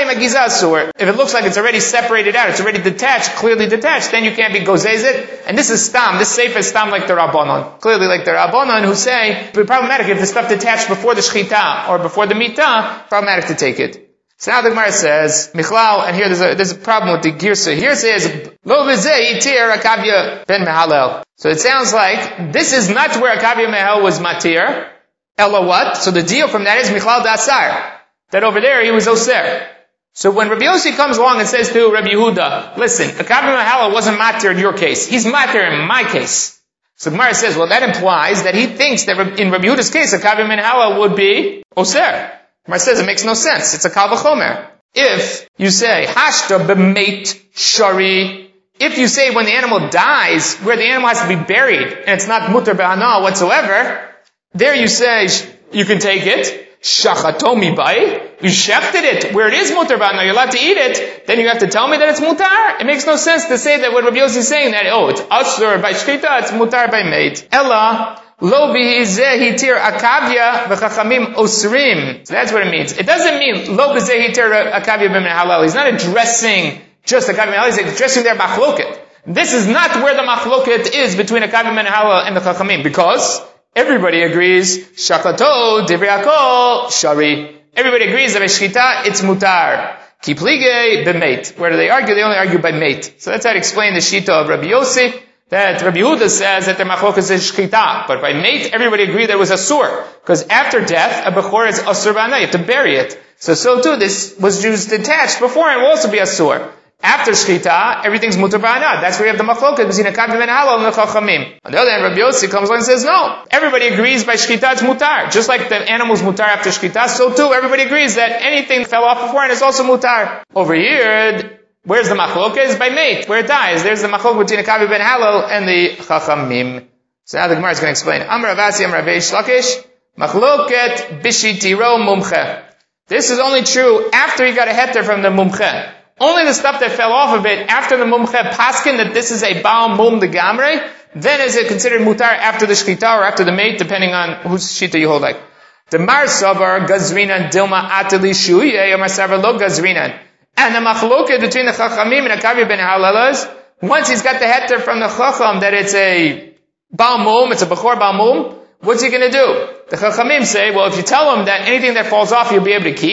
it looks like it's already separated out, it's already detached, clearly detached, then you can't be gozezet. And this is stam, this sefer is stam like the Rabbanon. Clearly like the Rabbanon who say, it's problematic if the stuff detached before the shchita or before the mitah, problematic to take it. So now the Gemara says, Michlal, and here there's a, there's a problem with the girsa. Here it says, Lo v'zeh yitir akavya ben mehalel. So it sounds like, this is not where akavya mehal was matir. Ella what? So the deal from that is Michlal dasar. That over there he was oser. So when Rabbi Yossi comes along and says to Rabbi Yehuda, listen, akavya mehal wasn't matir in your case. He's matir in my case. So the Gemara says, well that implies that he thinks that in Rabbi Yehuda's case, akavya mehal would be oser. Gemara says it makes no sense. It's a kal v'chomer. If you say, hashta b'meit shari, if you say when the animal dies, where the animal has to be buried, and it's not mutar b'hana whatsoever, there you say, you can take it, shachatomi bai, you shechted it, where it is mutar b'hana, you're allowed to eat it, then you have to tell me that it's mutar? It makes no sense to say that what Rabbi Yossi is saying, that, oh, it's asur by shchita, it's mutar by meit. Ella, Lo b'hizeh hitir akavya v'chachamim osrim. So that's what it means. It doesn't mean lo b'zeh hitir akavya b'min halal. He's not addressing just akavya b'min halal. He's addressing their machloket. This is not where the machloket is between akavya b'min halal and the chachamim, because everybody agrees shakato divrei hakol shari. Everybody agrees that by shchita it's mutar. Ki plige b'meit. Where do they argue? They only argue by meit. So that's how to explain the shita of Rabbi Yossi. That Rabbi Yehuda says that the machlokas is shchita, but by mate, everybody agreed that it was asur. Because after death, a bechor is asur b'ana, you have to bury it. So, so too, this was just detached before and will also be asur. After shchita, everything's mutar b'ana. That's where you have the machlokas between a kavya ben halal and the chachamim. On the other hand, Rabbi Yossi comes along and says, no, everybody agrees by shchita it's mutar. Just like the animal's mutar after shchita, so too, everybody agrees that anything fell off before and is also mutar. Over here, where's the machlokes? By mate, where it dies. There's the machlok between the Kavya ben Halal and the Chachamim. So now the Gemara is going to explain. Amar Avasi, Amar Avei Shlakish, machloket bishitiro mumche. This is only true after he got a heter from the mumche. Only the stuff that fell off of it after the mumche paskin that this is a baal mum de gamre, then is it considered mutar after the shkita or after the mate, depending on whose shita you hold like. The mar savar gazrinan dilma atali shuye, or mar savar lo gazrinan. And the machloket between the chachamim and the kavya ben halalas, once he's got the heter from the chacham that it's a baal mum, it's a bechor baal mum, what's he going to do? The chachamim say, well, if you tell him that anything that falls off you'll be able to keep,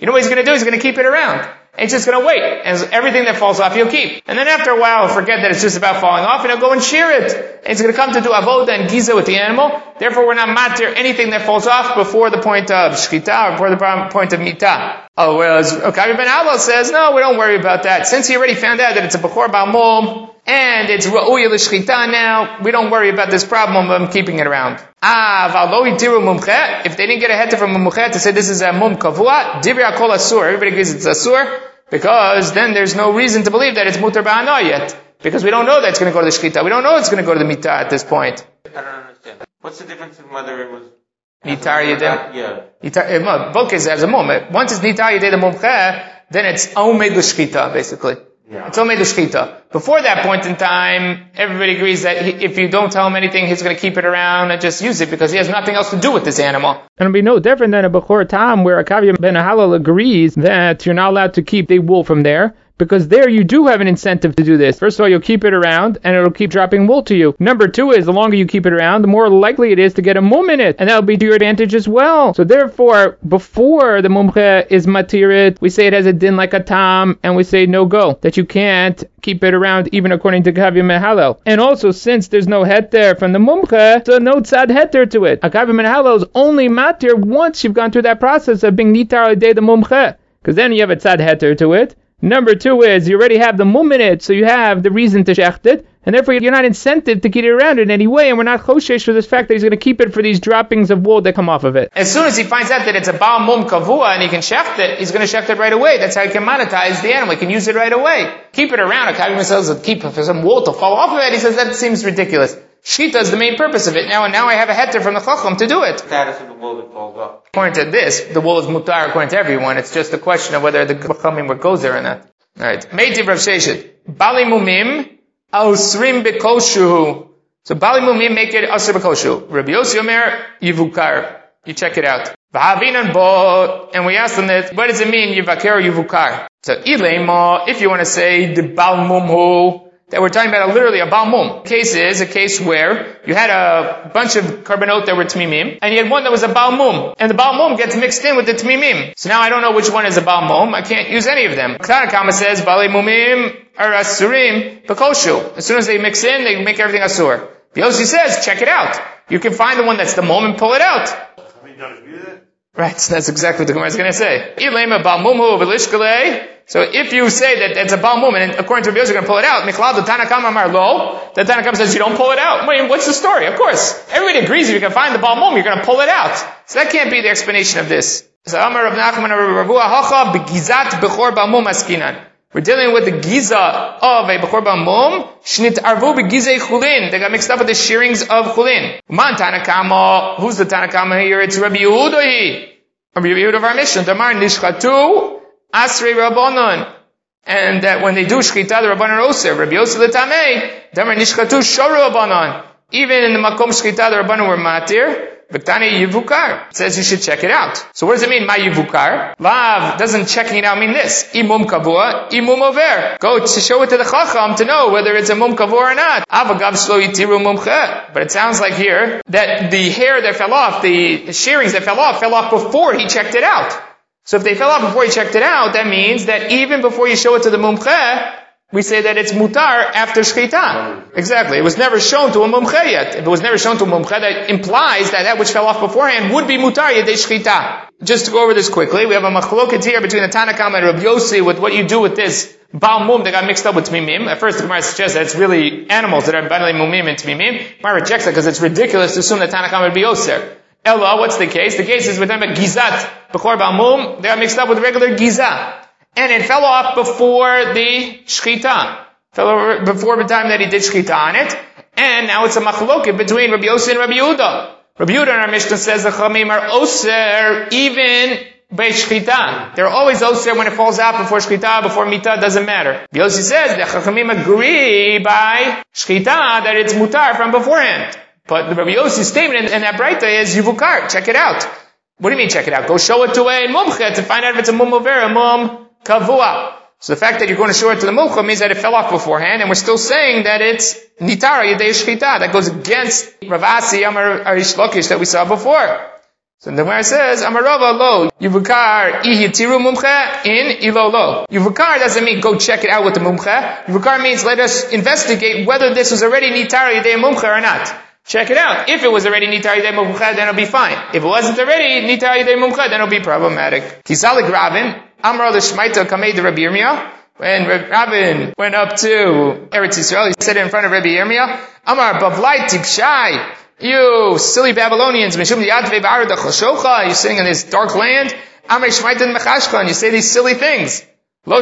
You know what he's going to do? He's going to keep it around. And he's just going to wait. And everything that falls off, he'll keep. And then after a while, he'll forget that it's just about falling off, and he'll go and shear it. And he's going to come to do avoda and giza with the animal. Therefore, we're not matir anything that falls off before the point of shchita or before the point of mita. Oh, whereas Akavi ben Hallel says, no, we don't worry about that. Since he already found out that it's a bechor ba'mum, and it's ra'uya l'shchita now, we don't worry about this problem of him keeping it around. Ah, v'alo itiru mumche, if they didn't get a heter from a mumche to say this is a mum kavua, divri akol asur, everybody agrees it's asur, because then there's no reason to believe that it's mutar ba'ana yet. Because we don't know that it's going to go to the shchita. We don't know it's going to go to the mita at this point. I don't understand. What's the difference in whether it was nitar yedem? Yeah. Nitar, both cases as a mum. Once it's nitar yedem mumche, then it's omed l'shchita, basically. Yeah. It's omed l'shchita. Before that point in time, everybody agrees that he, if you don't tell him anything, he's going to keep it around and just use it because he has nothing else to do with this animal. And it'll be no different than a bechor tam where Akavi ben Hallel agrees that you're not allowed to keep the wool from there. Because there you do have an incentive to do this. First of all, you'll keep it around, and it'll keep dropping wool to you. Number two is, the longer you keep it around, the more likely it is to get a mum in it. And that'll be to your advantage as well. So therefore, before the mumche is matirit, we say it has a din like a tam, and we say no go. That you can't keep it around, even according to Akavi ben Hallel. And also, since there's no heter from the mumche, so no tzad heter to it. Akavi ben Hallel is only matir once you've gone through that process of being nitar al-day the mumche. Because then you have a tzad heter to it. Number two is, you already have the mum in it, so you have the reason to shecht it, and therefore you're not incented to keep it around in any way, and we're not choshesh for this fact that he's going to keep it for these droppings of wool that come off of it. As soon as he finds out that it's a baal mum kavua and he can shecht it, he's going to shecht it right away. That's how he can monetize the animal. He can use it right away. Keep it around. A Akavi says, keep for some wool to fall off of it. He says, that seems ridiculous. Shchita is the main purpose of it now, and now I have a heter from the chacham to do it. The status of the wool that falls off. According to this, the wool is mutar according to everyone. It's just a question of whether the chachamim were goes there or not. Alright. Meitiv Rav Sheshet. Bali mumim ausrim bekoshu. So bali mumim make it asr bekoshu. Rabbi Yossi Omer yivukar. You check it out. V'havinan bo, and we asked them that, what does it mean yivakar or yivukar? So ilema, if you want to say the bal mumhu, that we're talking about a, literally a Baal Mum. Case is a case where you had a bunch of carbonot that were Tmimim, and you had one that was a Baal Mum, and the Baal Mum gets mixed in with the Tmimim. So now I don't know which one is a Baal Mum. I can't use any of them. Tanakama says Bali Mumim are Asurim Bekoshu. As soon as they mix in, they make everything Asur. Yossi says, check it out. You can find the one that's the Mum and pull it out. I mean, don't agree with it? Right, so that's exactly what the Gemara is going to say. Ilema Baal Mumhu V'lishkalei. So if you say that it's a Baal Mum, and according to Rabbi Yossi, you're going to pull it out, Michlal the Tanakam Amar Lo, the Tanakam says you don't pull it out. Wait, what's the story? Of course. Everybody agrees if you can find the Baal Mum, you're going to pull it out. So that can't be the explanation of this. So Amar Rav Nachman Rav Ravua Hacha Begizat Bechor Baal Mum Askinan. We're dealing with the giza of a Bechor Baal Mum, Shnit Arvu Begizei Chulin. They got mixed up with the shearings of Chulin. Man Tanakama, who's the Tanakama here? It's Rabbi Yehuda. Rabbi Yehuda of our mission. Damar Nishchatu Asrei Rabbanon. And that when they do shchita, the Rabbanon are osir. Rabbi Yossi l'tamei, Damar Nishchatu Shoru Rabbanon. Even in the Makom shchita, the Rabbanon were matir. B'tani yivukar. It says you should check it out. So what does it mean, ma yivukar? Lav doesn't checking it out mean this. Imum kavua, imum over. Go to show it to the chacham to know whether it's a mum kavua or not. Avagav shlo yitiru mumche. But it sounds like here that the hair that fell off, the shearings that fell off, fell off before he checked it out. So if they fell off before he checked it out, that means that even before you show it to the mumche, we say that it's mutar after shchita. Exactly. It was never shown to a mumche yet. If it was never shown to a mumche, that implies that that which fell off beforehand would be mutar yedei shchita. Just to go over this quickly, we have a machloket here between the Tanakam and Rabbi Yossi with what you do with this Baal Mum that got mixed up with Tmimim. At first the Gemara suggests that it's really animals that are Bali Mumim and Tmimim. Gemara rejects that because it's ridiculous to assume that Tanakam would be Yoser. Ella, what's the case? The case is with them at Gizat, Bechor Baal Mum, they got mixed up with regular Giza. And it fell off before the shchita. Fell over before the time that he did shchita on it. And now it's a machloket between Rabbi Yossi and Rabbi Yehuda. Rabbi Yehuda in our Mishnah says the Chamim are oser even by shchita. They're always oser when it falls out before shchita, before mita, doesn't matter. Rabbi Yossi says the Chamim agree by shchita that it's mutar from beforehand. But the Rabbi Yossi's statement in, in that Braita is yivukar. Check it out. What do you mean check it out? Go show it to a mumche to find out if it's a mum over a mum kavua. So the fact that you're going to show it to the mumcha means that it fell off beforehand, and we're still saying that it's nitara yedei shchita. That goes against Rav Asi Amar Arish Lakish that we saw before. So the Gemara says, Amarava lo, Yuvukar ihi tiru mumche in ilo lo. Yuvukar doesn't mean go check it out with the mumche. Yuvukar means let us investigate whether this was already nitar yidei mumche or not. Check it out. If it was already nitar yidei mumche, then it'll be fine. If it wasn't already nitar yidei mumche, then it'll be problematic. Kisalik Rabin, Amar l'shmaita kamei de Rabbi Yirmiyah. When Rabin went up to Eretz Yisrael, he said in front of Rabbi Yirmiyah, Amar bavlai tipshai. You silly Babylonians, you're sitting in this dark land, and you say these silly things. You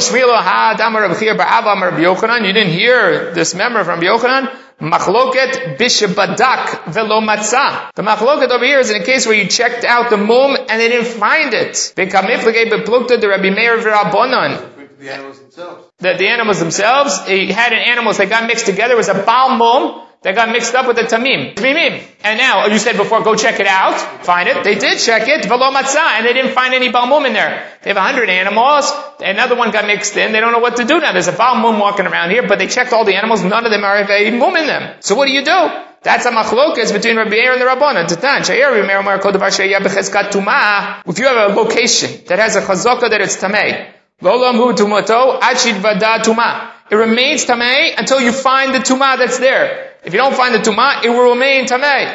didn't hear this member from Yochanan? Machloket bishabadak velo matzah. The machloket over here is in a case where you checked out the mum and they didn't find it. The animals themselves. The, the animals themselves, he had an animals that got mixed together. It was a bal mum that got mixed up with the tamim. Tamimim. And now, you said before, go check it out. Find it. They did check it. Velo matzah. And they didn't find any balmum in there. They have a hundred animals. Another one got mixed in. They don't know what to do now. There's a balmum walking around here, but they checked all the animals. None of them are a mum in them. So what do you do? That's a machlokas between Rabbi Meir and the Rabbanan. If you have a location that has a chazaka that it's tamei, it remains tamei until you find the tumah that's there. If you don't find the tumah, it will remain tamei.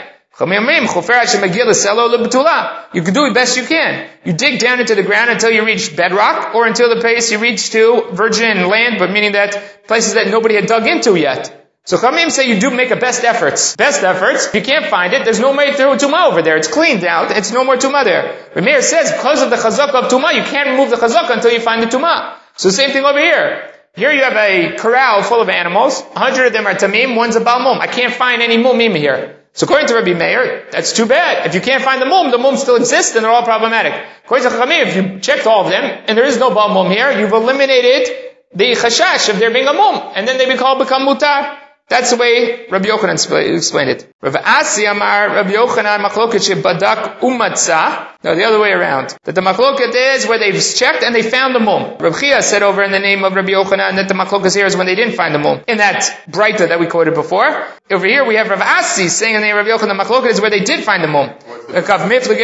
You can do the best you can. You dig down into the ground until you reach bedrock, or until the place you reach to virgin land, but meaning that places that nobody had dug into yet. So Chamim say you do make a best efforts. Best efforts. If you can't find it, there's no way to tumah over there. It's cleaned out. It's no more tumah there. Rameir says because of the chazaka of tumah, you can't remove the chazaka until you find the tumah. So same thing over here. Here you have a corral full of animals. A hundred of them are tamim, one's a balmum. I can't find any mumim here. So according to Rabbi Meir, that's too bad. If you can't find the mum, the mum still exists and they're all problematic. According to Chachamim, if you checked all of them and there is no balmum here, you've eliminated the chashash of there being a mum. And then they become, become mutar. That's the way Rabbi Yochanan explained it. Rav Asi Amar Rabbi Yochanan machloket shebadak umatzah. No, the other way around. That the machloket is where they've checked and they found the mum. Rav Chia said over in the name of Rabbi Yochanan that the machloket here is when they didn't find the mum. In that breita that we quoted before. Over here we have Rav Asi saying in the name of Rabbi Yochanan the machloket is where they did find the mum. You have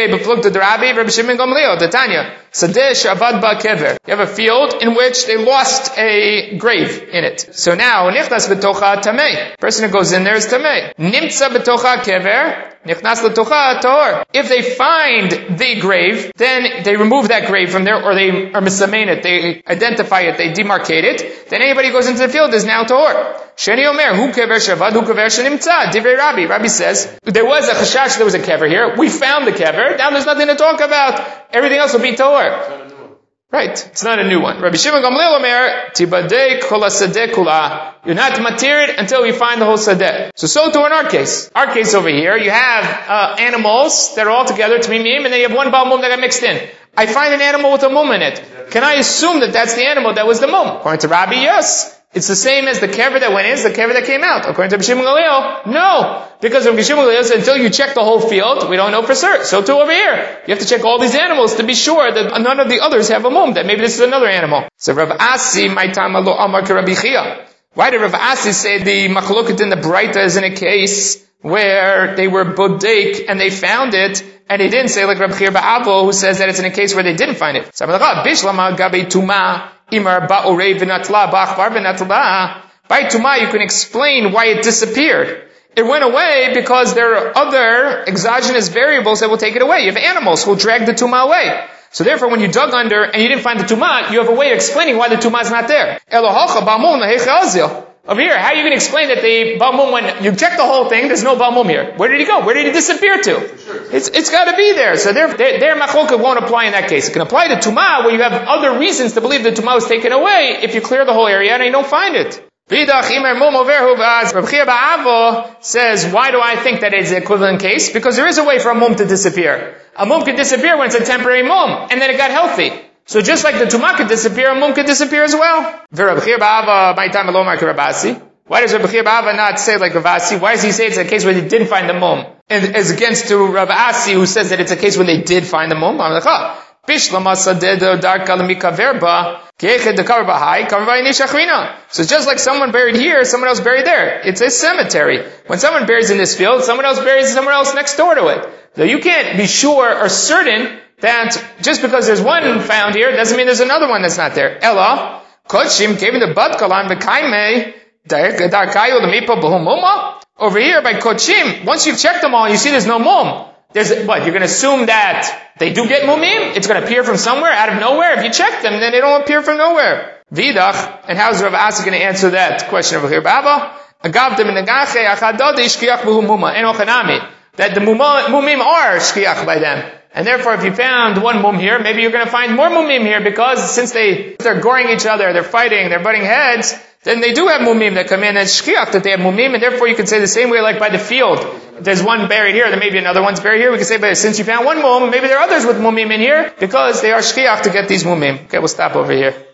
a field in which they lost a grave in it. So now, nichnas b'tocha tamei. Person who goes in there is tamei. Nimtza b'tocha kever, nichnas b'tocha tahor. If they find the grave, then they remove that grave from there, or they are misamein it, they identify it, they demarcate it. Then anybody who goes into the field is now tahor. Sheni Omer, hu kever shavad, hu kever shenimtza. Divrei Rabbi. Rabbi says, there was a chashash, there was a kever here. We found the kever. Now there's nothing to talk about. Everything else will be tahor. Right. It's not a new one. Rabbi Shimon Gamliel Omer, tibadei kol hasadeh kula. You're not matirid until you find the whole sadeh. So, so too in our case. Our case over here, you have uh, animals that are all together, tamimim, and then you have one baal mum that got mixed in. I find an animal with a mum in it. Can I assume that that's the animal that was the mum? According to Rabbi, yes. It's the same as the kever that went in, it's the kever that came out. According to Rabbi Shimon Gamliel, no. Because Rabbi Shimon Gamliel said, until you check the whole field, we don't know for certain. So too over here. You have to check all these animals to be sure that none of the others have a mum, that maybe this is another animal. So Rav Asi, my time lo amar ke Rabbi Chia. Why did Rav Asi say the machloket in the breita is in a case where they were bodek and they found it, and he didn't say like Rabbi Chia Ba'avo, who says that it's in a case where they didn't find it. So I'm like, bishlama gabe tuma. Imar ba'orei v'natla ba'achbar v'natla. By Tumah, you can explain why it disappeared. It went away because there are other exogenous variables that will take it away. You have animals who will drag the Tumah away. So therefore, when you dug under and you didn't find the Tumah, you have a way of explaining why the Tumah is not there. Elohacha ba'mum lahechazil. Over here, how are you going to explain that the Balmum, when you check the whole thing, there's no Balmum here? Where did he go? Where did he disappear to? It's, it's got to be there. So their, their, their machloket won't apply in that case. It can apply to Tumah, where you have other reasons to believe that Tumah was taken away if you clear the whole area and you don't find it. Rabbi Chia Ba'avo says, why do I think that it's the equivalent case? Because there is a way for a mum to disappear. A mum can disappear when it's a temporary mum, and then it got healthy. So just like the tumah could disappear, a mum could disappear as well. Why does Rabbi Chia Ba'ava not say like Rav Asi? Why does he say it's a case where they didn't find the mum? And as against to Rav Asi, who says that it's a case when they did find the mum. I'm like, oh, So just like someone buried here, someone else buried there. It's a cemetery. When someone buries in this field, someone else buries somewhere else next door to it. So you can't be sure or certain that just because there's one found here, doesn't mean there's another one that's not there. Ella, Kodshim gave the bud kalan v'kaime darkayu l'mipa b'humuma. Over here by Kodshim, once you've checked them all, you see there's no mum. There's, what, you're going to assume that they do get mumim? It's going to appear from somewhere, out of nowhere? If you check them, then they don't appear from nowhere. Vidach, and how's Rav Asa going to answer that question over here? Baba, agavtem negache achadod ishkiach b'humuma, enochanami. That the mumim are shkiach by them. And therefore, if you found one mum here, maybe you're going to find more mumim here, because since they, they're goring each other, they're fighting, they're butting heads, then they do have mumim that come in and shkiach that they have mumim, and therefore you can say the same way like by the field. If there's one buried here, then maybe another one's buried here. We can say, but since you found one mum, maybe there are others with mumim in here, because they are shkiach to get these mumim. Okay, we'll stop over here.